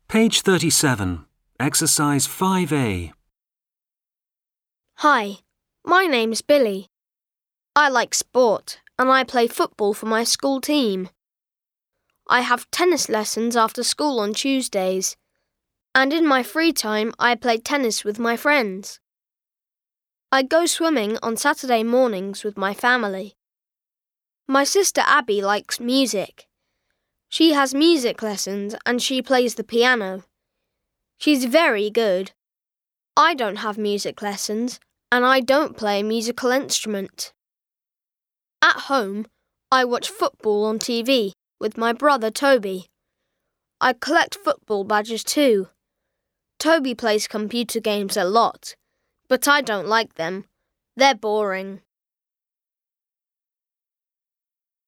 Page 37, Exercise 5A. Hi, my name's Billy. I like sport and I play football for my school team. I have tennis lessons after school on Tuesdays, and in my free time I play tennis with my friends. I go swimming on Saturday mornings with my family. My sister Abby likes music. She has music lessons and she plays the piano. She's very good. I don't have music lessons and I don't play a musical instrument. At home, I watch football on TV with my brother Toby. I collect football badges too. Toby plays computer games a lot, but I don't like them. They're boring.